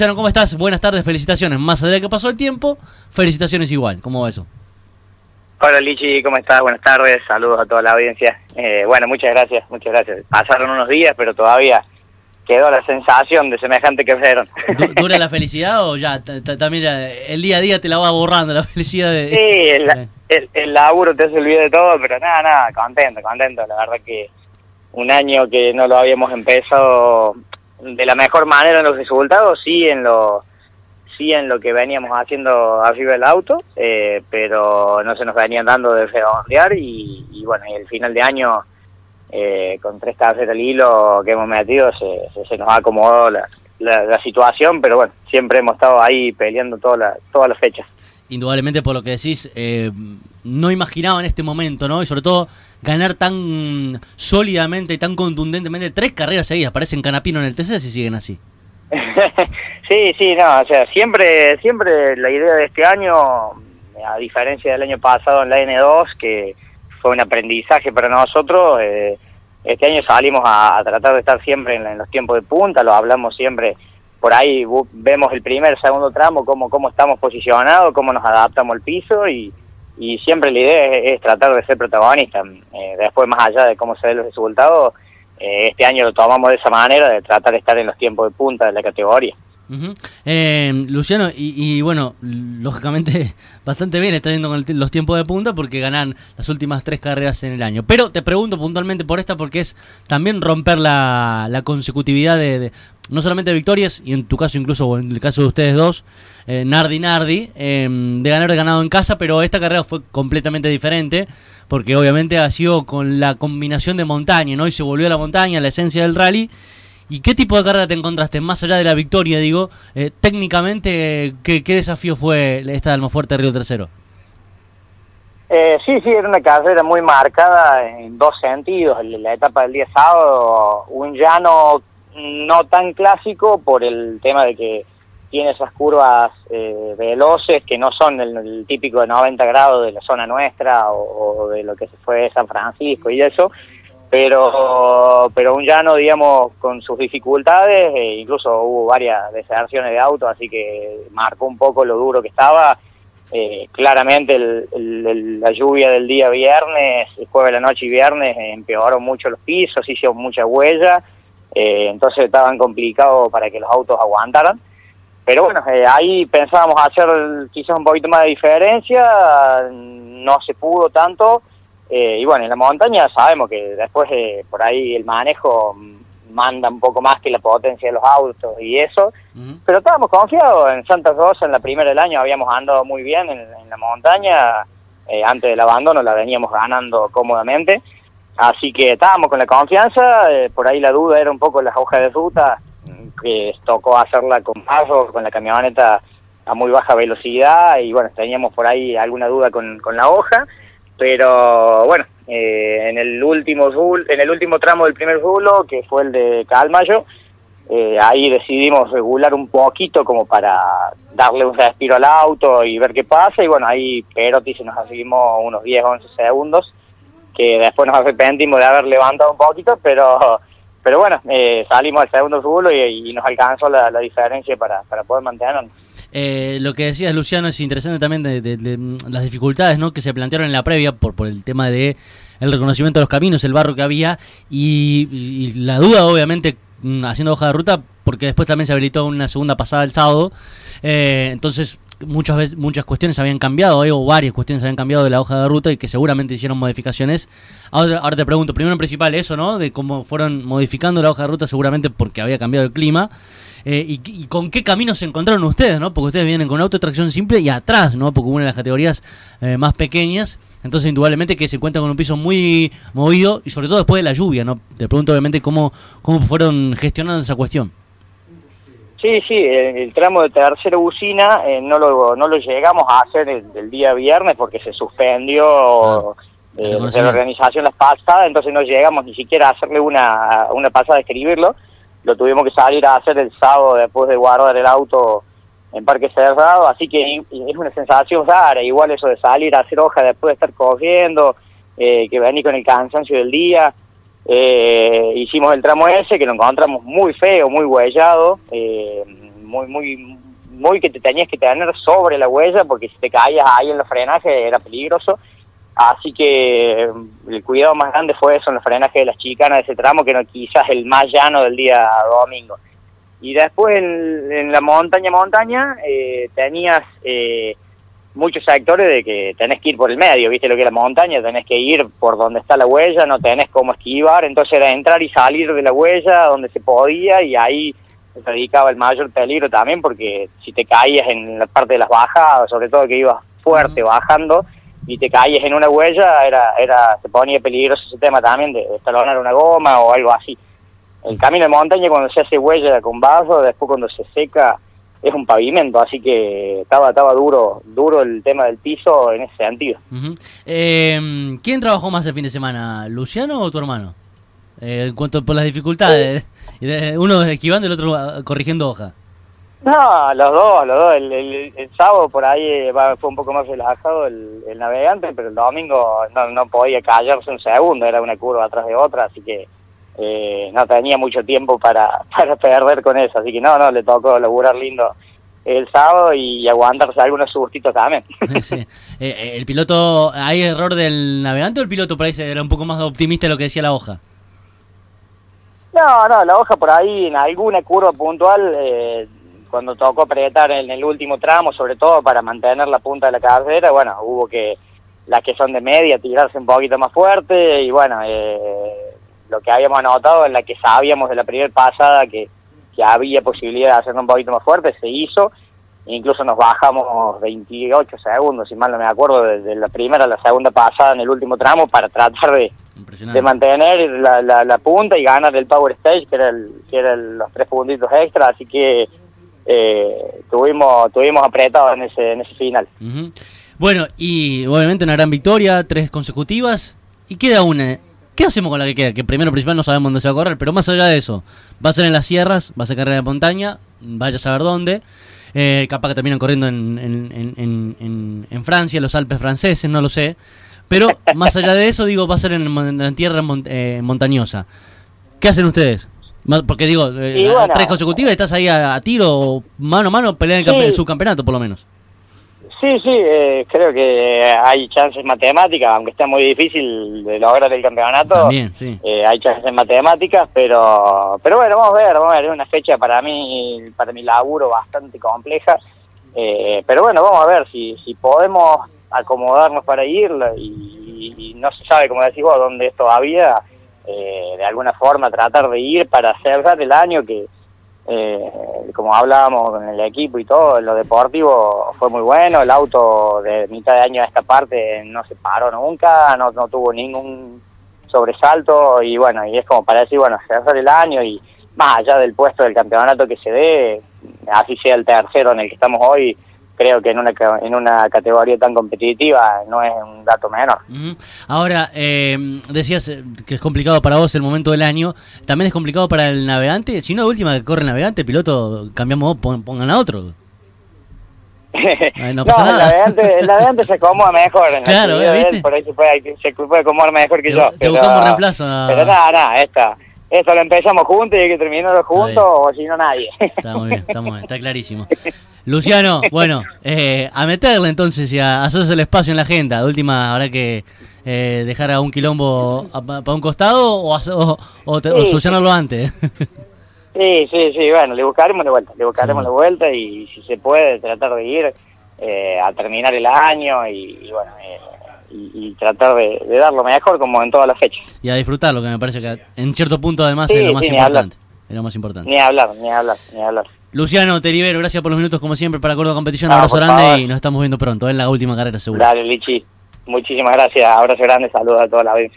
Luciano, ¿cómo estás? Buenas tardes, felicitaciones. Más allá de que pasó el tiempo, felicitaciones igual. ¿Cómo va eso? Hola Lichi, ¿cómo estás? Buenas tardes, saludos a toda la audiencia. Bueno, muchas gracias. Pasaron unos días, pero todavía quedó la sensación de semejante que fueron. ¿Dura la felicidad o ya también ya el día a día te la va borrando la felicidad de...? Sí, el laburo te hace olvidar de todo, pero nada, contento. La verdad que un año que no lo habíamos empezado de la mejor manera en los resultados, sí en lo que veníamos haciendo arriba del auto, pero no se nos venían dando de redondear y bueno, y el final de año con 3 carreras al hilo que hemos metido se nos ha acomodado la situación, pero bueno, siempre hemos estado ahí peleando todas las fechas. Indudablemente por lo que decís, no imaginaba en este momento, ¿no? Y sobre todo ganar tan sólidamente y tan contundentemente 3 carreras seguidas, parecen Canapino en el TC si siguen así. Sí, no, o sea, siempre la idea de este año, a diferencia del año pasado en la N2, que fue un aprendizaje para nosotros, este año salimos a tratar de estar siempre en los tiempos de punta, lo hablamos siempre, por ahí vemos el primer, segundo tramo, cómo estamos posicionados, cómo nos adaptamos al piso y siempre la idea es tratar de ser protagonistas. Después, más allá de cómo se ven los resultados, este año lo tomamos de esa manera, de tratar de estar en los tiempos de punta de la categoría. Uh-huh. Luciano, y bueno, lógicamente bastante bien está yendo con los tiempos de punta porque ganan las últimas 3 carreras en el año. Pero te pregunto puntualmente por esta porque es también romper la consecutividad de no solamente de victorias, y en tu caso incluso, o en el caso de ustedes dos, Nardi, de ganado en casa, pero esta carrera fue completamente diferente porque obviamente ha sido con la combinación de montaña, ¿no? Y se volvió a la montaña, la esencia del rally. ¿Y qué tipo de carrera te encontraste? Más allá de la victoria, digo, técnicamente, ¿qué desafío fue esta de Almafuerte Río Tercero? Sí, era una carrera muy marcada en 2 sentidos. La etapa del día sábado, un llano no tan clásico por el tema de que tiene esas curvas veloces que no son el típico de 90 grados de la zona nuestra o de lo que se fue San Francisco y eso, pero un llano, digamos, con sus dificultades, incluso hubo varias deserciones de auto, así que marcó un poco lo duro que estaba. Claramente la lluvia del día viernes, el jueves de la noche y viernes, empeoró mucho los pisos, hizo mucha huella, entonces estaban complicados para que los autos aguantaran. Pero bueno, ahí pensábamos hacer quizás un poquito más de diferencia, no se pudo tanto. Y bueno, en la montaña sabemos que después por ahí el manejo manda un poco más que la potencia de los autos y eso, pero estábamos confiados. En Santa Rosa, en la primera del año, habíamos andado muy bien en la montaña, antes del abandono la veníamos ganando cómodamente, así que estábamos con la confianza. Por ahí la duda era un poco las hojas de ruta, que tocó hacerla con barro, con la camioneta a muy baja velocidad, y bueno, teníamos por ahí alguna duda con la hoja. Pero bueno, en el último tramo del primer rulo, que fue el de Calmayo, ahí decidimos regular un poquito como para darle un respiro al auto y ver qué pasa, y bueno, ahí Perotti se nos asigmó unos 10-11 segundos, que después nos arrepentimos de haber levantado un poquito, pero bueno, salimos al segundo rulo y nos alcanzó la diferencia para poder mantenernos. Lo que decías, Luciano, es interesante también de las dificultades, ¿no?, que se plantearon en la previa por el tema de el reconocimiento de los caminos, el barro que había y la duda, obviamente, haciendo hoja de ruta, porque después también se habilitó una segunda pasada el sábado. Entonces muchas cuestiones habían cambiado, o varias cuestiones habían cambiado de la hoja de ruta y que seguramente hicieron modificaciones. Ahora te pregunto, primero en principal eso, ¿no?, de cómo fueron modificando la hoja de ruta, seguramente porque había cambiado el clima. Y con qué caminos se encontraron ustedes, ¿no? Porque ustedes vienen con auto de tracción simple y atrás, ¿no? Porque una de las categorías más pequeñas, entonces indudablemente que se encuentra con un piso muy movido y sobre todo después de la lluvia, ¿no? Te pregunto obviamente cómo fueron gestionando esa cuestión. Sí, el tramo de tercera usina no lo llegamos a hacer el día viernes porque se suspendió de la organización las pasadas, entonces no llegamos ni siquiera a hacerle una pasada de escribirlo. Lo tuvimos que salir a hacer el sábado después de guardar el auto en Parque Cerrado, así que es una sensación rara, igual eso de salir a hacer hoja después de estar corriendo, que venir con el cansancio del día. Hicimos el tramo ese, que lo encontramos muy feo, muy huellado, muy que te tenías que tener sobre la huella, porque si te caías ahí en los frenajes era peligroso. Así que el cuidado más grande fue eso en los frenajes de las chicanas de ese tramo, que no quizás el más llano del día domingo. Y después en la montaña tenías muchos sectores de que tenés que ir por el medio, viste lo que es la montaña, tenés que ir por donde está la huella, no tenés cómo esquivar, entonces era entrar y salir de la huella donde se podía, y ahí se radicaba el mayor peligro también, porque si te caías en la parte de las bajadas, sobre todo que ibas fuerte bajando, y te caías en una huella, se ponía peligroso ese tema también de estalonar una goma o algo así. El camino de montaña, cuando se hace huella con barro, después cuando se seca es un pavimento, así que estaba duro el tema del piso en ese sentido. Uh-huh. ¿Quién trabajó más el fin de semana, Luciano o tu hermano? En cuanto por las dificultades, uno esquivando y el otro corrigiendo hoja. No, los dos. El sábado por ahí fue un poco más relajado el navegante, pero el domingo no podía callarse un segundo, era una curva atrás de otra, así que no tenía mucho tiempo para perder con eso, así que no, le tocó laburar lindo el sábado y aguantarse algunos sustitos también. Sí. ¿El piloto, hay error del navegante o el piloto por ahí era un poco más optimista de lo que decía la hoja? No, la hoja por ahí en alguna curva puntual, cuando tocó apretar en el último tramo, sobre todo para mantener la punta de la carrera, bueno, hubo que, las que son de media, tirarse un poquito más fuerte, y bueno, lo que habíamos anotado en la que sabíamos de la primera pasada que había posibilidad de hacerlo un poquito más fuerte, se hizo, incluso nos bajamos 28 segundos, si mal no me acuerdo, de la primera a la segunda pasada en el último tramo para tratar de mantener la punta y ganar el Power Stage, que eran los 3 puntitos extra, así que tuvimos apretado en ese final. Uh-huh. Bueno, y obviamente una gran victoria, 3 consecutivas, y queda una. ¿Qué hacemos con la que queda? Que primero principal no sabemos dónde se va a correr, pero más allá de eso, va a ser en las sierras, va a ser carrera de montaña, vaya a saber dónde, capaz que terminan corriendo en Francia, los Alpes franceses, no lo sé, pero más allá de eso, digo, va a ser en la tierra montañosa. ¿Qué hacen ustedes? Porque digo, bueno, 3 consecutivas, estás ahí a tiro, mano a mano, pelean el subcampeonato por lo menos. Sí, creo que hay chances matemáticas, aunque está muy difícil de lograr el campeonato. También, sí. Hay chances matemáticas, pero bueno, vamos a ver, es una fecha para mi laburo bastante compleja, pero bueno, vamos a ver si podemos acomodarnos para ir, y no se sabe, como decís vos, dónde es todavía, de alguna forma tratar de ir para cerrar el año, que como hablábamos con el equipo y todo, en lo deportivo fue muy bueno, el auto de mitad de año a esta parte no se paró nunca, no tuvo ningún sobresalto, y bueno, y es como para decir, bueno, cerrar el año, y más allá del puesto del campeonato que se dé, así sea el tercero en el que estamos hoy, creo que en una categoría tan competitiva no es un dato menor. Uh-huh. Ahora, decías que es complicado para vos el momento del año, ¿también es complicado para el navegante? Si no, de última que corre el navegante, el piloto, cambiamos, pongan a otro. No pasa nada. El navegante se acomoda mejor en claro, la de él, por ahí se puede acomodar mejor que yo. Te buscamos reemplazo. Pero nada, esto lo empezamos juntos y hay que terminarlo juntos, o si no nadie. Está muy bien, está clarísimo. Luciano, bueno, a meterle entonces y a hacerse el espacio en la agenda. De última, habrá que dejar a un quilombo para un costado o solucionarlo antes. Sí, bueno, le buscaremos la vuelta, y si se puede tratar de ir a terminar el año y bueno, y tratar de dar lo mejor como en todas las fechas. Y a disfrutarlo, que me parece que en cierto punto además es lo más importante. Es lo más importante. Ni hablar. Luciano, te libero, gracias por los minutos como siempre para Córdoba Competición, abrazo grande y nos estamos viendo pronto, en la última carrera seguro. Dale, Lichi, muchísimas gracias, abrazo grande, saludos a toda la audiencia.